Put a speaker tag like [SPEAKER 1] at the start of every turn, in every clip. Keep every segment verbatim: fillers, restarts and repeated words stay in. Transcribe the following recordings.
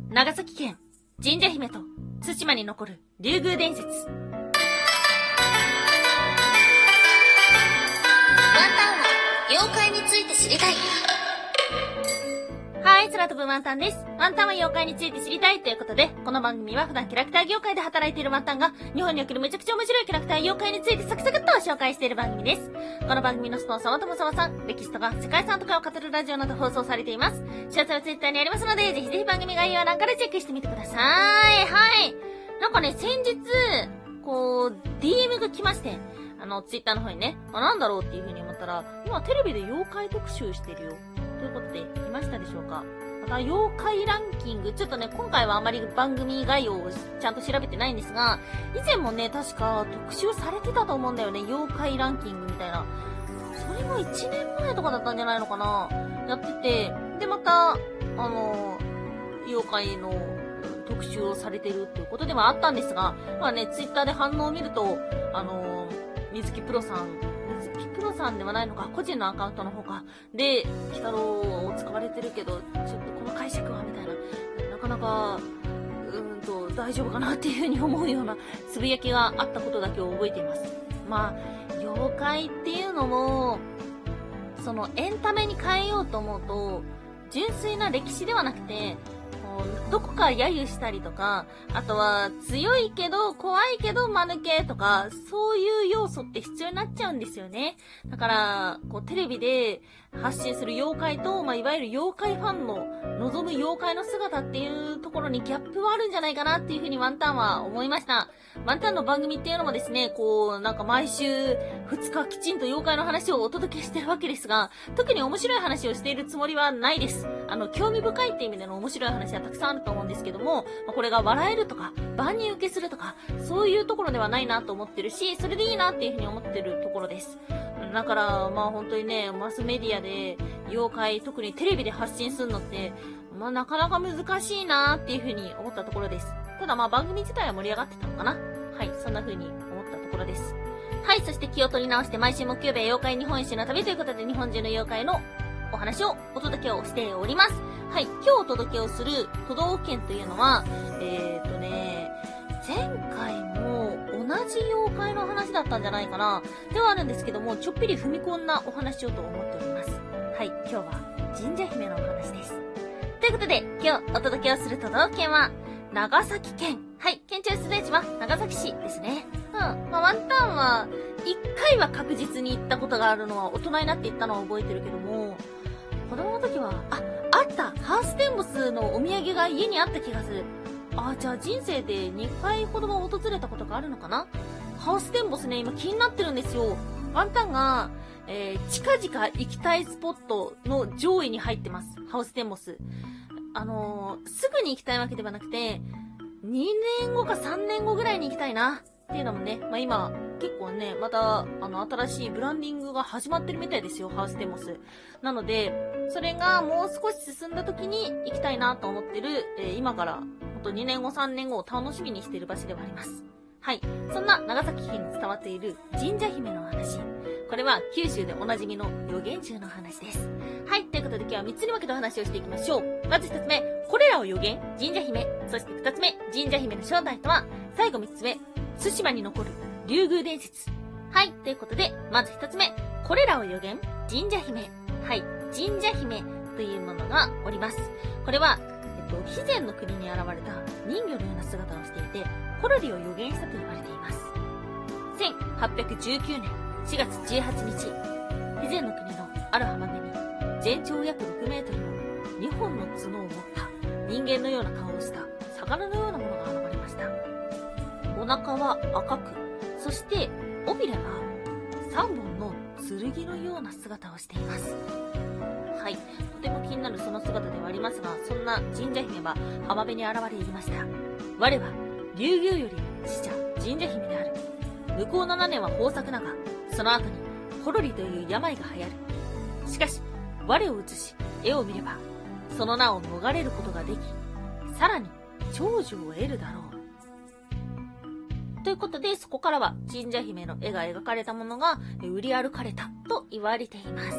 [SPEAKER 1] 長崎県神社姫と対馬に残る竜宮伝説。ワンタン
[SPEAKER 2] は妖怪について知りたい。
[SPEAKER 1] はい、空飛ぶワンタンです。ワンタンは妖怪について知りたいということで、この番組は普段キャラクター業界で働いているワンタンが、日本におけるめちゃくちゃ面白いキャラクター妖怪についてサクサクっと紹介している番組です。この番組のスポンサーはともさまさん、歴史とか世界遺産とかを語るラジオなど放送されています。詳細はツイッターにありますので、ぜひぜひ番組概要欄からチェックしてみてください。はい。なんかね、先日、こう、ディーエム が来まして、あの、ツイッターの方にね、あ、なんだろうっていう風に思ったら、今テレビで妖怪特集してるよ。ということで、見ましたでしょうか？また、妖怪ランキング、ちょっとね、今回はあまり番組概要をちゃんと調べてないんですが、以前もね、確か特集されてたと思うんだよね、妖怪ランキングみたいな。それもいちねんまえとかだったんじゃないのかな？やってて、で、また、あの、妖怪の特集をされてるっていうことではあったんですが、まあね、ツイッターで反応を見ると、あの、水木プロさん、水木プロさんではないのか、個人のアカウントの方か、で、鬼太郎を使われてるけど、ちょっとこの解釈は、みたいな、なかなか、うーんと、大丈夫かなっていうふうに思うような、つぶやきがあったことだけを覚えています。まあ、妖怪っていうのも、その、エンタメに変えようと思うと、純粋な歴史ではなくて、どこか揶揄したりとか、あとは強いけど怖いけど間抜けとか、そういう要素って必要になっちゃうんですよね。だから、こうテレビで発信する妖怪と、まあ、いわゆる妖怪ファンの望む妖怪の姿っていうところにギャップはあるんじゃないかなっていうふうにワンタンは思いました。ワンタンの番組っていうのもですね、こう、なんか毎週ふつかきちんと妖怪の話をお届けしてるわけですが、特に面白い話をしているつもりはないです。あの、興味深いっていう意味での面白い話はたくさんあると思うんですけども、これが笑えるとか、万人受けするとか、そういうところではないなと思ってるし、それでいいなっていうふうに思ってるところです。だから、まあ本当にね、マスメディアで妖怪、特にテレビで発信するのって、まあなかなか難しいなっていうふうに思ったところです。ただまあ番組自体は盛り上がってたのかな？はい、そんな風に思ったところです。はい、そして気を取り直して毎週木曜日は妖怪日本一周の旅ということで日本中の妖怪のお話をお届けをしております。はい、今日お届けをする都道府県というのは、えーとね、前回も同じ妖怪の話だったんじゃないかな。ではあるんですけども、ちょっぴり踏み込んだお話をと思っております。はい、今日は神社姫のお話です。ということで、今日お届けをする都道府県は、長崎県。はい、県庁所在地は長崎市ですね。うん。まあ、ワンタンは、一回は確実に行ったことがあるのは、大人になって行ったのは覚えてるけども、子供の時は、あ、あったハウステンボスのお土産が家にあった気がする。あ、じゃあ人生でにかいほどは訪れたことがあるのかな。ハウステンボスね、今気になってるんですよ。ワンタンが、えー、近々行きたいスポットの上位に入ってます。ハウステンボス。あのー、すぐに行きたいわけではなくて、にねんごかさんねんごぐらいに行きたいな。っていうのもね、まあ今、結構ね、また、あの、新しいブランディングが始まってるみたいですよ、ハウステンボス。なので、それがもう少し進んだ時に行きたいなと思ってる、えー、今から、ほんとにねんごさんねんごを楽しみにしている場所ではあります。はい。そんな長崎県に伝わっている神社姫の話。これは九州でおなじみの預言獣の話です。はい。ということで今日はみっつに分けてお話をしていきましょう。まずひとつめ、これらを預言、神社姫。そしてふたつめ、神社姫の正体とは。最後みっつめ、対馬に残る竜宮伝説。はい。ということで、まずひとつめ、これらを預言、神社姫。はい。神社姫というものがおります。これは、えっと、肥前の国に現れた人魚のような姿をしていて、コロリを預言したと言われています。せんはっぴゃくじゅうきゅうねんしがつじゅうはちにち、肥前の国のある浜辺に、全長約ろくメートルのにほんの角を持った人間のような顔をした魚のようなものが現れました。お腹は赤く、そして尾びれがさんぼんの剣のような姿をしています。はい。とても気になるその姿ではありますが、そんな神社姫は浜辺に現れ言いました。我は竜宮より使者神社姫である。向こうななねんは豊作だが、その後にコロリという病が流行る。しかし、我を写し、絵を見れば、その名を逃れることができ、さらに長寿を得るだろう。ということで、そこからは神社姫の絵が描かれたものが売り歩かれたと言われています。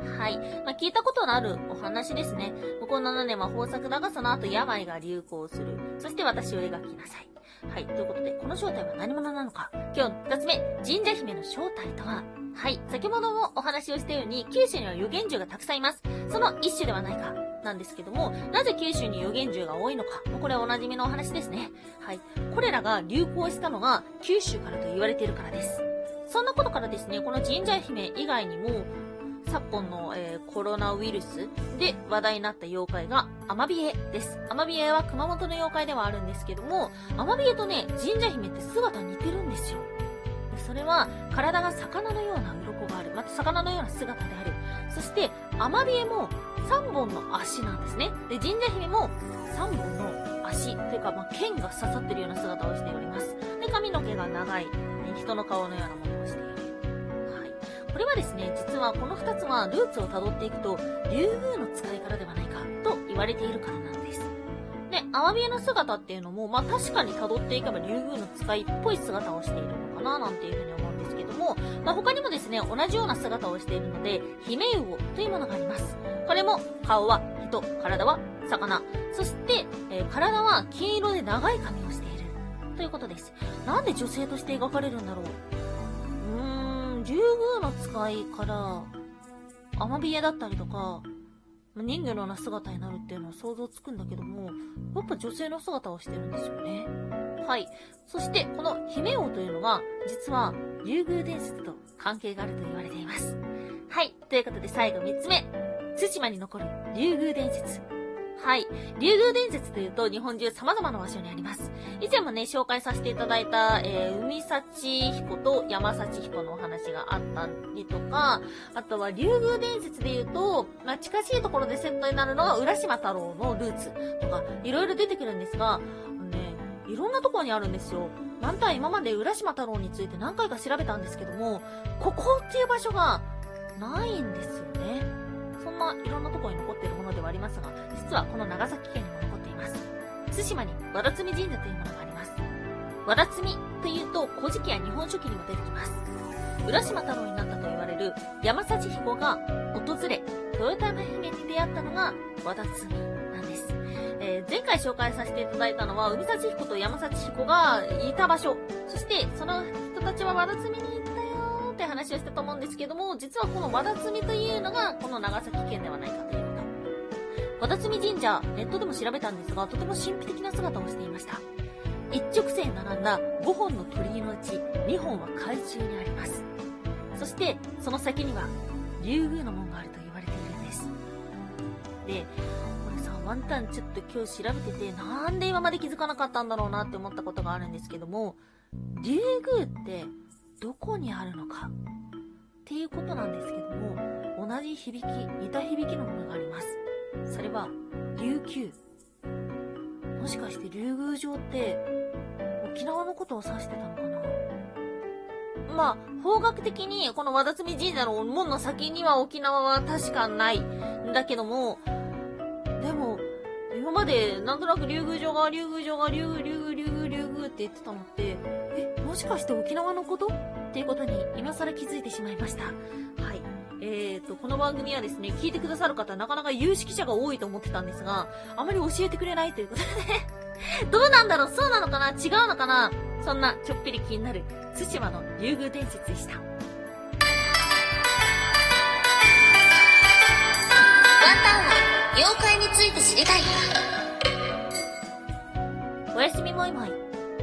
[SPEAKER 1] はい。まあ、聞いたことのあるお話ですね。向こうななねんは豊作だが、その後病が流行する。そして私を描きなさい。はい。ということで、この正体は何者なのか。今日の二つ目、神社姫の正体とは。はい。先ほどもお話をしたように、九州には預言獣がたくさんいます。その一種ではないか。なんですけども、なぜ九州に預言獣が多いのか。これはおなじみのお話ですね。はい。これらが流行したのが九州からと言われているからです。そんなことからですね、この神社姫以外にも、昨今の、えー、コロナウイルスで話題になった妖怪がアマビエです。アマビエは熊本の妖怪ではあるんですけども、アマビエとね、神社姫って姿似てるんですよ。でそれは体が魚のような鱗がある。また魚のような姿である。そしてアマビエもさんぼんの足なんですね。で、神社姫もさんぼんの足というか、まあ、剣が刺さってるような姿をしております。で、髪の毛が長い、人の顔のようなものをしている。これはですね、実はこの二つはルーツを辿っていくと、竜宮の使いからではないかと言われているからなんです。で、アマビエの姿っていうのも、まあ確かに辿っていけば竜宮の使いっぽい姿をしているのかななんていうふうに思うんですけども、まあ他にもですね、同じような姿をしているので、姫魚というものがあります。これも顔は人、体は魚、そして、えー、体は金色で長い髪をしているということです。なんで女性として描かれるんだろう。竜宮の使いからアマビエだったりとか人魚のような姿になるっていうのは想像つくんだけども、やっぱ女性の姿をしてるんですよね。はい。そしてこの姫王というのが実は竜宮伝説と関係があると言われています。はい。ということで最後みっつめ、対馬に残る竜宮伝説。はい。竜宮伝説というと日本中様々な場所にあります。以前もね、紹介させていただいた、えー、海幸彦と山幸彦のお話があったりとか、あとは竜宮伝説で言うと、まあ、近しいところでセットになるのは浦島太郎のルーツとか、いろいろ出てくるんですが、ね、いろんなところにあるんですよ。なんた今まで浦島太郎について何回か調べたんですけども、ここっていう場所がないんですよね。そんないろんなところに残っているものではありますが、実はこの長崎県にも残っています。対馬に和田摘神社というものがあります。和田摘というと、古事記や日本書紀にも出てきます。浦島太郎になったと言われる山幸彦が訪れ、豊玉姫に出会ったのが和田摘なんです。えー、前回紹介させていただいたのは、海幸彦と山幸彦がいた場所。そして、その人たちは和田摘に行ったよーって話をしたと思うんですけども、実はこの和田摘というのが、この長崎県ではないかということ。和田摘神社、ネットでも調べたんですが、とても神秘的な姿をしていました。一直線並んだごほんの鳥居のうちにほんは海中にあります。そして、その先には、竜宮の門があると言われているんです。で、これさ、ワンタンちょっと今日調べてて、なんで今まで気づかなかったんだろうなって思ったことがあるんですけども、竜宮ってどこにあるのかっていうことなんですけども、同じ響き、似た響きのものがあります。それは、琉球。もしかして竜宮城って、沖縄のことを指してたのかな。まあ、方角的に、この和田摘神社の門の先には沖縄は確かないんだけども、でも、今まで、なんとなく竜宮城が、竜宮城が、竜宮、竜宮、竜宮、竜宮って言ってたのって、え、もしかして沖縄のことっていうことに今更気づいてしまいました。はい。えーと、この番組はですね、聞いてくださる方、なかなか有識者が多いと思ってたんですが、あまり教えてくれないということでどうなんだろう、そうなのかな、違うのかな、そんなちょっぴり気になる対馬の竜宮伝説でした。ワン
[SPEAKER 2] タンは妖怪について知りたい。
[SPEAKER 1] おやすみもいもい。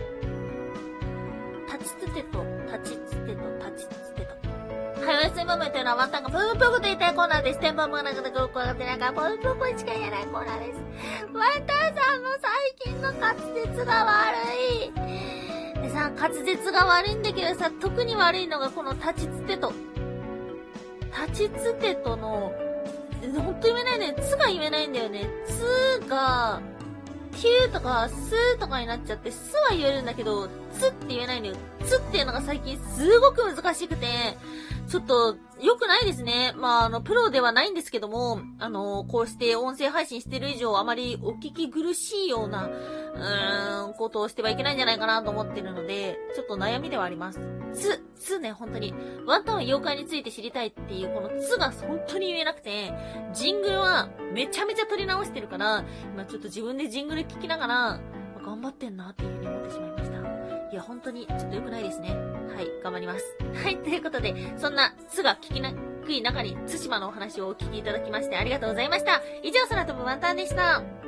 [SPEAKER 1] 立ちつてと、立ちつてと、立ちつてと。はい、おやすみもいもいというのはワンタンがぷーぷーと言いたいコーナーです。テンポもなくてよくわかってないから、ぷーぷーぷーしか言えないコーナーです。ワンタンさんの最近の滑舌が悪い。でさ、滑舌が悪いんだけどさ、特に悪いのがこの立ちつてと。立ちつてとの、ほんと言えないね。つが言えないんだよね。つが、きゅうとかすとかになっちゃって、すは言えるんだけど、つって言えないんだよ。つっていうのが最近すごく難しくて、 ちょっと、良くないですね。まあ、あの、プロではないんですけども、あの、こうして音声配信してる以上、あまりお聞き苦しいような、うーん、ことをしてはいけないんじゃないかなと思ってるので、ちょっと悩みではあります。つ、つね、本当に。ワンタンは妖怪について知りたいっていう、このつが本当に言えなくて、ジングルはめちゃめちゃ撮り直してるから、今ちょっと自分でジングル聞きながら、頑張ってんなっていう風に思ってしまいました。いや、本当にちょっと良くないですね。はい、頑張ります。はい、ということで、そんな、つが聞きにくい中に、対馬のお話をお聞きいただきましてありがとうございました。以上、空飛ぶワンタンでした。